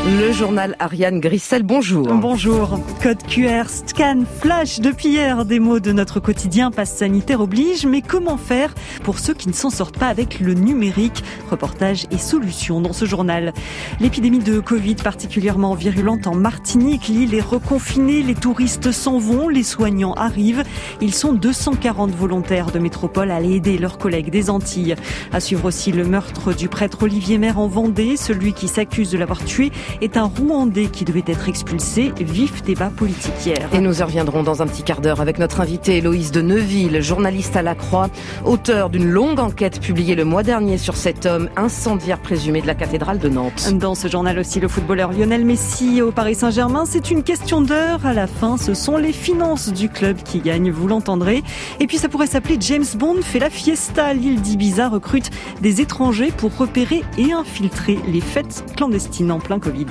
Le journal Ariane Grissel, bonjour. Bonjour. Code QR, scan, flash, depuis hier, des mots de notre quotidien, passe sanitaire oblige. Mais comment faire pour ceux qui ne s'en sortent pas avec le numérique? Reportage et solutions dans ce journal. L'épidémie de Covid particulièrement virulente en Martinique. L'île est reconfinée, les touristes s'en vont, les soignants arrivent. Ils sont 240 volontaires de métropole à aller aider leurs collègues des Antilles. À suivre aussi le meurtre du prêtre Olivier Maire en Vendée. Celui qui s'accuse de l'avoir tué est un Rwandais qui devait être expulsé. Vif débat politique hier. Et nous y reviendrons dans un petit quart d'heure avec notre invitée Héloïse de Neuville, journaliste à La Croix, auteur d'une longue enquête publiée le mois dernier sur cet homme incendiaire présumé de la cathédrale de Nantes. Dans ce journal aussi, le footballeur Lionel Messi au Paris Saint-Germain. C'est une question d'heure. À la fin, ce sont les finances du club qui gagnent, vous l'entendrez. Et puis ça pourrait s'appeler James Bond fait la fiesta. L'île d'Ibiza recrute des étrangers pour repérer et infiltrer les fêtes clandestines en plein Covid.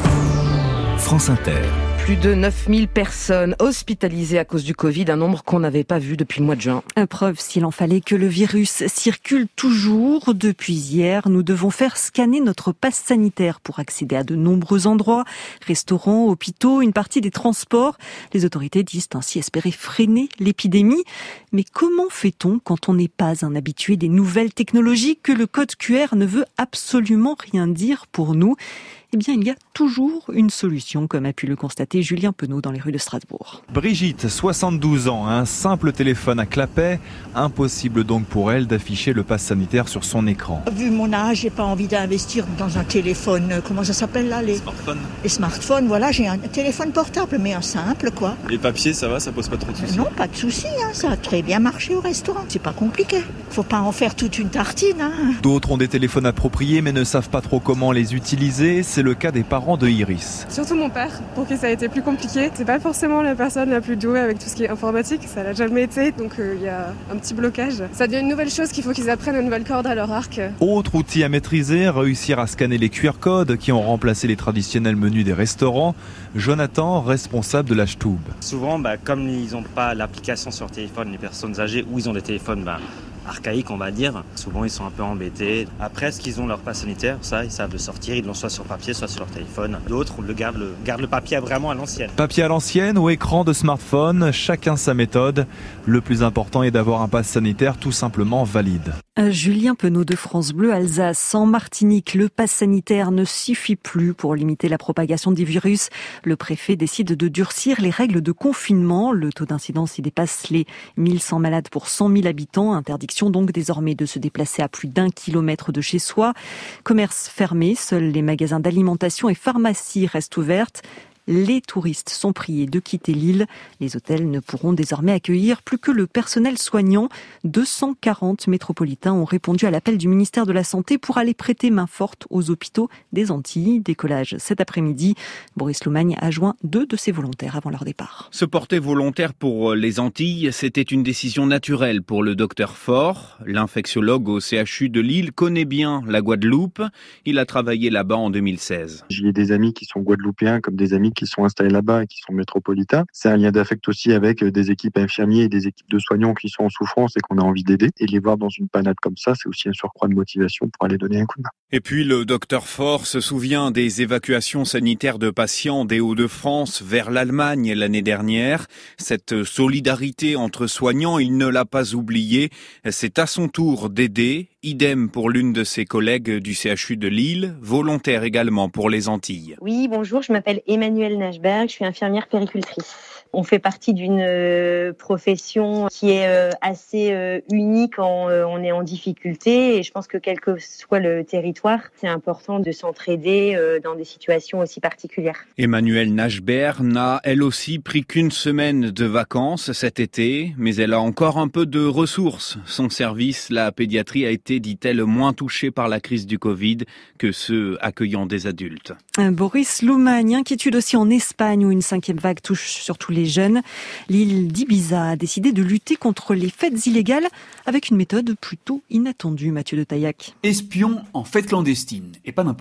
France Inter. Plus de 9000 personnes hospitalisées à cause du Covid, un nombre qu'on n'avait pas vu depuis le mois de juin. Preuve, s'il en fallait, que le virus circule toujours. Depuis hier, nous devons faire scanner notre passe sanitaire pour accéder à de nombreux endroits, restaurants, hôpitaux, une partie des transports. Les autorités disent ainsi espérer freiner l'épidémie. Mais comment fait-on quand on n'est pas un habitué des nouvelles technologies, que le code QR ne veut absolument rien dire pour nous? Eh bien, il y a toujours une solution, comme a pu le constater Julien Penaud dans les rues de Strasbourg. Brigitte, 72 ans, a un simple téléphone à clapet. Impossible donc pour elle d'afficher le pass sanitaire sur son écran. Vu mon âge, j'ai pas envie d'investir dans un téléphone, comment ça s'appelle là, les smartphones, voilà, j'ai un téléphone portable, mais un simple, quoi. Les papiers, ça va, ça pose pas trop de soucis? Non, pas de soucis, ça a très bien marché au restaurant. C'est pas compliqué. Faut pas en faire toute une tartine, D'autres ont des téléphones appropriés, mais ne savent pas trop comment les utiliser. C'est le cas des parents de Iris. Surtout mon père, pour qui ça a été plus compliqué. C'est pas forcément la personne la plus douée avec tout ce qui est informatique, ça l'a jamais été, donc il y a un petit blocage. Ça devient une nouvelle chose qu'il faut qu'ils apprennent une nouvelle corde à leur arc. Autre outil à maîtriser, réussir à scanner les QR codes qui ont remplacé les traditionnels menus des restaurants. Jonathan, responsable de l'H-Tube. Souvent, comme ils n'ont pas l'application sur téléphone, les personnes âgées, ou ils ont des téléphones archaïques, on va dire, souvent ils sont un peu embêtés. Après, est-ce qu'ils ont leur passe sanitaire? Ça, ils savent le sortir, ils l'ont soit sur papier, soit sur leur téléphone. D'autres gardent le papier vraiment à l'ancienne. Papier à l'ancienne ou écran de smartphone, chacun sa méthode. Le plus important est d'avoir un passe sanitaire tout simplement valide. Julien Penaud de France Bleu Alsace. En Martinique, le pass sanitaire ne suffit plus pour limiter la propagation des virus. Le préfet décide de durcir les règles de confinement. Le taux d'incidence y dépasse les 1100 malades pour 100 000 habitants. Interdiction donc désormais de se déplacer à plus d'1 kilomètre de chez soi. Commerce fermé, seuls les magasins d'alimentation et pharmacies restent ouvertes. Les touristes sont priés de quitter l'île. Les hôtels ne pourront désormais accueillir plus que le personnel soignant. 240 métropolitains ont répondu à l'appel du ministère de la Santé pour aller prêter main forte aux hôpitaux des Antilles. Décollage cet après-midi. Boris Loumagne a joint 2 de ses volontaires avant leur départ. Se porter volontaire pour les Antilles, c'était une décision naturelle pour le docteur Faure. L'infectiologue au CHU de Lille connaît bien la Guadeloupe. Il a travaillé là-bas en 2016. J'ai des amis qui sont guadeloupéens comme des amis qui sont installés là-bas et qui sont métropolitains. C'est un lien d'affect aussi avec des équipes infirmiers et des équipes de soignants qui sont en souffrance et qu'on a envie d'aider. Et les voir dans une panade comme ça, c'est aussi un surcroît de motivation pour aller donner un coup de main. Et puis le docteur Faure se souvient des évacuations sanitaires de patients des Hauts-de-France vers l'Allemagne l'année dernière. Cette solidarité entre soignants, il ne l'a pas oubliée. C'est à son tour d'aider. Idem pour l'une de ses collègues du CHU de Lille, volontaire également pour les Antilles. Oui, bonjour, je m'appelle Emmanuelle Nashberg, je suis infirmière péricultrice. On fait partie d'une profession qui est assez unique quand on est en difficulté et je pense que quel que soit le territoire, c'est important de s'entraider dans des situations aussi particulières. Emmanuelle Nashberg n'a elle aussi pris qu'une semaine de vacances cet été, mais elle a encore un peu de ressources. Son service, la pédiatrie, a été, dit-elle, moins touché par la crise du Covid que ceux accueillant des adultes. Boris Loumagne, inquiétude aussi en Espagne où une 5e vague touche surtout les jeunes. L'île d'Ibiza a décidé de lutter contre les fêtes illégales avec une méthode plutôt inattendue, Mathieu de Taillac. Espions en fête clandestine, et pas n'importe où,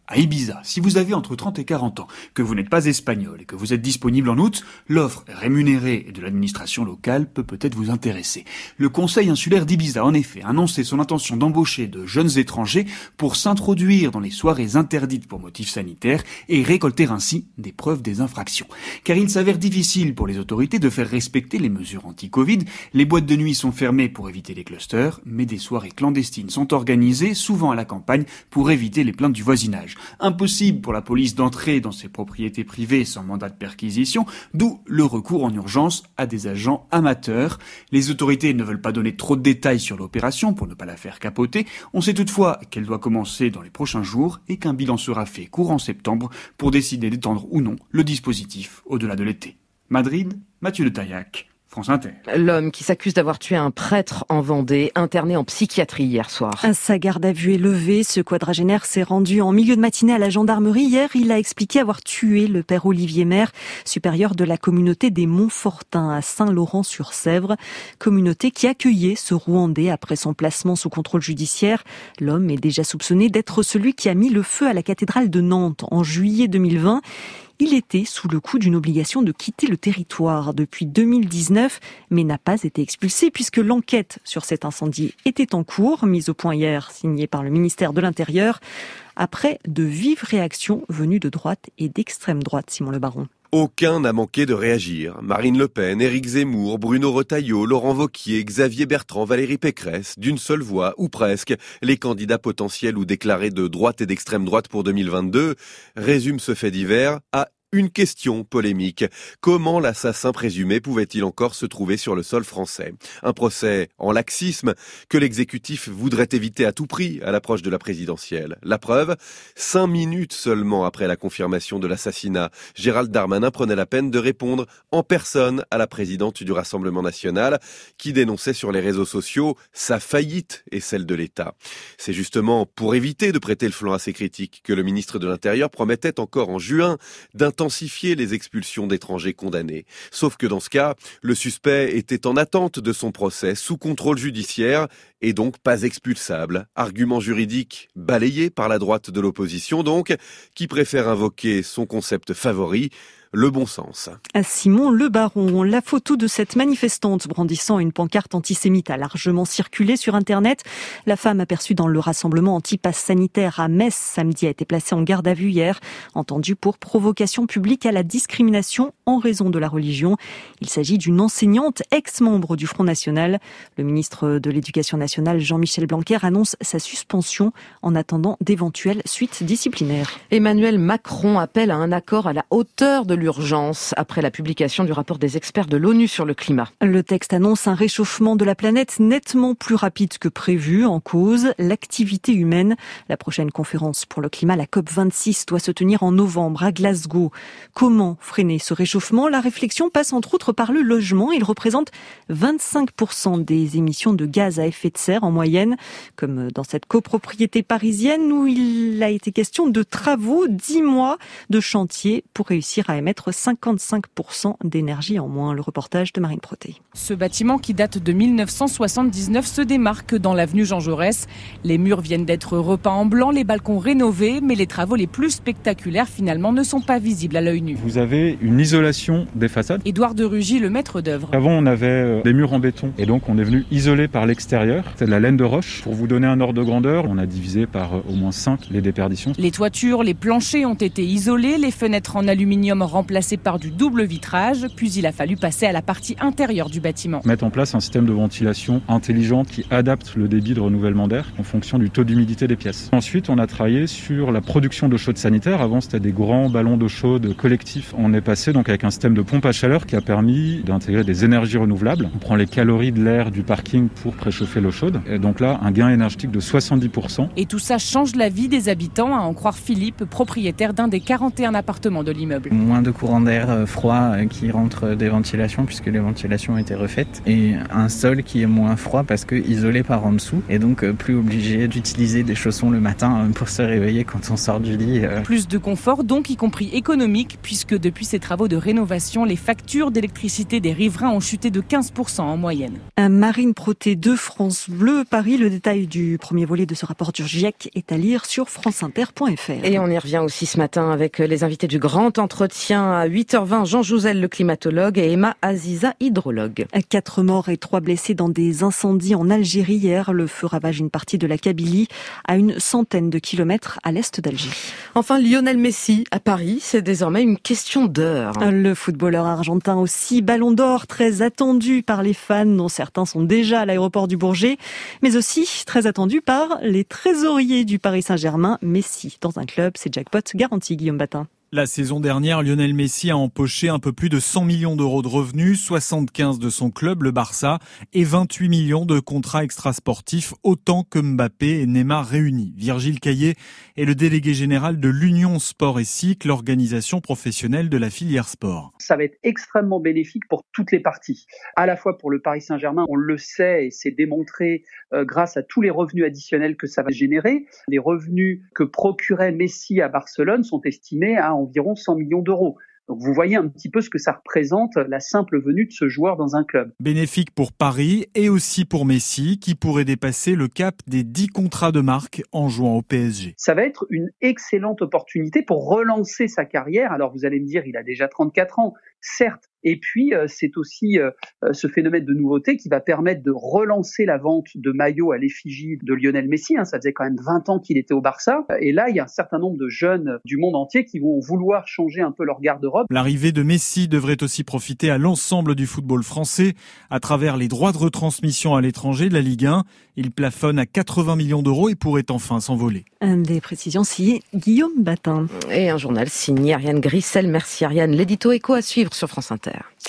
À Ibiza, si vous avez entre 30 et 40 ans, que vous n'êtes pas espagnol et que vous êtes disponible en août, l'offre rémunérée de l'administration locale peut peut-être vous intéresser. Le Conseil insulaire d'Ibiza, en effet, a annoncé son intention d'embaucher de jeunes étrangers pour s'introduire dans les soirées interdites pour motifs sanitaires et récolter ainsi des preuves des infractions. Car il s'avère difficile pour les autorités de faire respecter les mesures anti-Covid. Les boîtes de nuit sont fermées pour éviter les clusters, mais des soirées clandestines sont organisées, souvent à la campagne, pour éviter les plaintes du voisinage. Impossible pour la police d'entrer dans ces propriétés privées sans mandat de perquisition, d'où le recours en urgence à des agents amateurs. Les autorités ne veulent pas donner trop de détails sur l'opération pour ne pas la faire capoter. On sait toutefois qu'elle doit commencer dans les prochains jours et qu'un bilan sera fait courant septembre pour décider d'étendre ou non le dispositif au-delà de l'été. Madrid, Mathieu de Taillac. France Inter. L'homme qui s'accuse d'avoir tué un prêtre en Vendée, interné en psychiatrie hier soir. Sa garde à vue est levée. Ce quadragénaire s'est rendu en milieu de matinée à la gendarmerie. Hier, il a expliqué avoir tué le père Olivier Maire, supérieur de la communauté des Montfortins à Saint-Laurent-sur-Sèvre. Communauté qui accueillait ce Rwandais après son placement sous contrôle judiciaire. L'homme est déjà soupçonné d'être celui qui a mis le feu à la cathédrale de Nantes en juillet 2020. Il était sous le coup d'une obligation de quitter le territoire depuis 2019, mais n'a pas été expulsé puisque l'enquête sur cet incendie était en cours, mise au point hier, signée par le ministère de l'Intérieur, après de vives réactions venues de droite et d'extrême droite, Simon Le Baron. Aucun n'a manqué de réagir. Marine Le Pen, Éric Zemmour, Bruno Retailleau, Laurent Wauquiez, Xavier Bertrand, Valérie Pécresse, d'une seule voix, ou presque, les candidats potentiels ou déclarés de droite et d'extrême droite pour 2022 résument ce fait divers à une question polémique. Comment l'assassin présumé pouvait-il encore se trouver sur le sol français ? Un procès en laxisme que l'exécutif voudrait éviter à tout prix à l'approche de la présidentielle. La preuve, 5 minutes seulement après la confirmation de l'assassinat, Gérald Darmanin prenait la peine de répondre en personne à la présidente du Rassemblement national qui dénonçait sur les réseaux sociaux sa faillite et celle de l'État. C'est justement pour éviter de prêter le flanc à ces critiques que le ministre de l'Intérieur promettait encore en juin d'intensifier les expulsions d'étrangers condamnés. Sauf que dans ce cas, le suspect était en attente de son procès sous contrôle judiciaire et donc pas expulsable. Argument juridique balayé par la droite de l'opposition donc, qui préfère invoquer son concept favori, le bon sens. Simon Le Baron, la photo de cette manifestante brandissant une pancarte antisémite a largement circulé sur Internet. La femme aperçue dans le rassemblement anti-pass sanitaire à Metz samedi a été placée en garde à vue hier, entendue pour provocation publique à la discrimination en raison de la religion. Il s'agit d'une enseignante ex-membre du Front National. Le ministre de l'Éducation nationale, Jean-Michel Blanquer, annonce sa suspension en attendant d'éventuelles suites disciplinaires. Emmanuel Macron appelle à un accord à la hauteur de l'urgence après la publication du rapport des experts de l'ONU sur le climat. Le texte annonce un réchauffement de la planète nettement plus rapide que prévu. En cause, l'activité humaine. La prochaine conférence pour le climat, la COP26, doit se tenir en novembre à Glasgow. Comment freiner ce réchauffement ? La réflexion passe entre autres par le logement. Il représente 25% des émissions de gaz à effet de serre en moyenne, comme dans cette copropriété parisienne où il a été question de travaux, 10 mois de chantier pour réussir à émettre 55% d'énergie en moins. Le reportage de Marine Proté. Ce bâtiment qui date de 1979 se démarque dans l'avenue Jean Jaurès. Les murs viennent d'être repeints en blanc, les balcons rénovés, mais les travaux les plus spectaculaires finalement ne sont pas visibles à l'œil nu. Vous avez une isolation des façades. Édouard de Rugy, le maître d'œuvre. Avant on avait des murs en béton et donc on est venu isoler par l'extérieur. C'est de la laine de roche. Pour vous donner un ordre de grandeur, on a divisé par au moins 5 les déperditions. Les toitures, les planchers ont été isolés, les fenêtres en aluminium remplacées par du double vitrage, puis il a fallu passer à la partie intérieure du bâtiment. Mettre en place un système de ventilation intelligente qui adapte le débit de renouvellement d'air en fonction du taux d'humidité des pièces. Ensuite, on a travaillé sur la production d'eau chaude sanitaire. Avant, c'était des grands ballons d'eau chaude collectifs. On est passé donc avec un système de pompe à chaleur qui a permis d'intégrer des énergies renouvelables. On prend les calories de l'air du parking pour préchauffer l'eau chaude. Et donc là, un gain énergétique de 70%. Et tout ça change la vie des habitants, à en croire Philippe, propriétaire d'un des 41 appartements de l'immeuble. Moins de courant d'air froid qui rentre des ventilations puisque les ventilations ont été refaites et un sol qui est moins froid parce que isolé par en dessous et donc plus obligé d'utiliser des chaussons le matin pour se réveiller quand on sort du lit. Plus de confort donc, y compris économique, puisque depuis ces travaux de rénovation, les factures d'électricité des riverains ont chuté de 15% en moyenne. Marine Proté de France Bleu Paris. Le détail du premier volet de ce rapport du GIEC est à lire sur franceinter.fr. Et on y revient aussi ce matin avec les invités du grand entretien à 8h20. Jean Jouzel, le climatologue, et Emma Aziza, hydrologue. 4 morts et 3 blessés dans des incendies en Algérie hier. Le feu ravage une partie de la Kabylie à une centaine de kilomètres à l'est d'Alger. Enfin, Lionel Messi à Paris, c'est désormais une question d'heure. Le footballeur argentin aussi, ballon d'or, très attendu par les fans, dont certains sont déjà à l'aéroport du Bourget, mais aussi très attendu par les trésoriers du Paris Saint-Germain. Messi dans un club, c'est jackpot garanti, Guillaume Batin. La saison dernière, Lionel Messi a empoché un peu plus de 100 millions d'euros de revenus, 75 de son club, le Barça, et 28 millions de contrats extrasportifs, autant que Mbappé et Neymar réunis. Virgile Caillé est le délégué général de l'Union Sport et Cycle, l'organisation professionnelle de la filière sport. Ça va être extrêmement bénéfique pour toutes les parties. À la fois pour le Paris Saint-Germain, on le sait et c'est démontré grâce à tous les revenus additionnels que ça va générer. Les revenus que procurait Messi à Barcelone sont estimés à environ 100 millions d'euros. Donc vous voyez un petit peu ce que ça représente, la simple venue de ce joueur dans un club. Bénéfique pour Paris et aussi pour Messi, qui pourrait dépasser le cap des 10 contrats de marque en jouant au PSG. Ça va être une excellente opportunité pour relancer sa carrière. Alors vous allez me dire, il a déjà 34 ans, certes. Et puis, c'est aussi ce phénomène de nouveauté qui va permettre de relancer la vente de maillots à l'effigie de Lionel Messi. Ça faisait quand même 20 ans qu'il était au Barça. Et là, il y a un certain nombre de jeunes du monde entier qui vont vouloir changer un peu leur garde-robe. L'arrivée de Messi devrait aussi profiter à l'ensemble du football français à travers les droits de retransmission à l'étranger de la Ligue 1. Il plafonne à 80 millions d'euros et pourrait enfin s'envoler. Des précisions signées Guillaume Batin. Et un journal signé Ariane Grissel. Merci Ariane. L'édito écho à suivre sur France Inter.